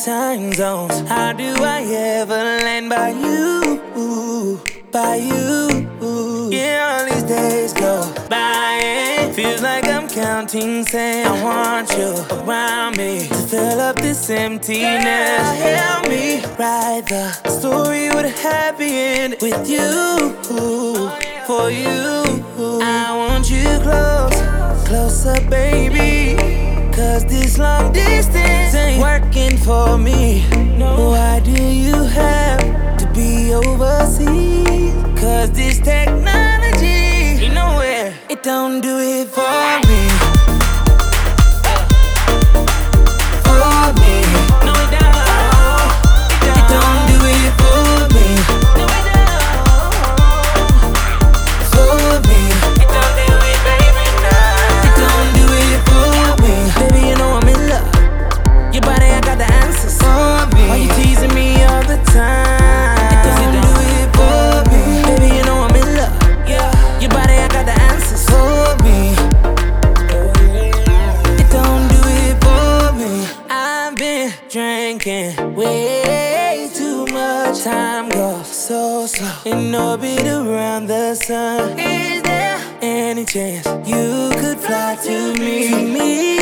time zones. How do I ever land by you? By you. Yeah, all these days go by. It feels like I'm counting, saying I want you around me to fill up this emptiness. Girl, help me write the story with a happy end with you. For you, I want you close, closer, baby. Cause this long distance ain't working for me. Why do you have to be overseas? Cause this technology, you know where it don't do it for me. For me. No, it don't. It don't do it for me. No, it don't. For me. It don't do it, baby, nah. It don't do it for me. Baby, you know I'm in love. Your body, I got the answers for me. Why you teasing me all the time? It doesn't do it for me. Baby, you know I'm in love. Yeah. Your body, I got the answers for me. It don't do it for me. I've been drinking way too much. Time goes so slow in orbit around the sun. Is there any chance you could fly to me?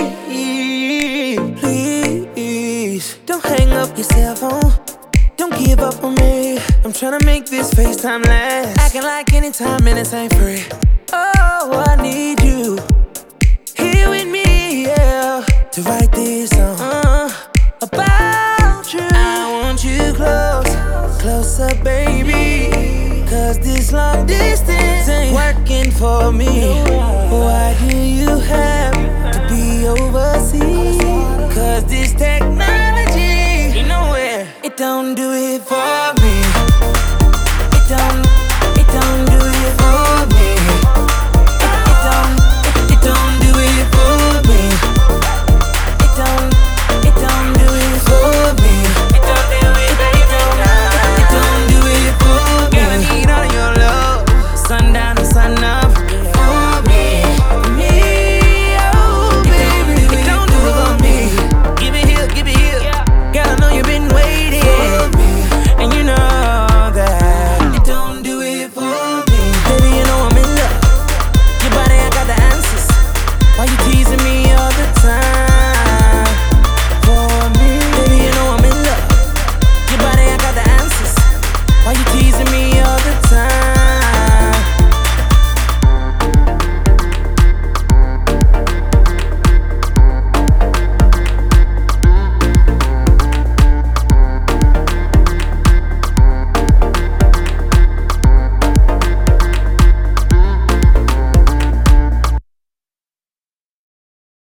Please, don't hang up your cell phone. Don't give up on me. I'm tryna make this FaceTime last. Acting like anytime minutes ain't free. Oh, I need you here with me, yeah, to write this song about you. I want you close, closer, baby. Cause this long distance ain't working for me. Why do you have to be overseas? Cause this technology, you know where it don't do it for me. It don't do it for me. It don't do it for me. It don't do it for me. It don't do it, baby, nah. It don't do it for me. Girl, I need all your love, sundown to sun up for me. Oh baby, it don't do it for me. Give it here, give it here. Girl, I know you've been waiting for me, and you know that it don't do it for me. Baby, you know I'm in love. Your body, I got the answers. Why you teasing me all the time? For me, baby, you know I'm in love. Your body, I got the answers. Why you teasing me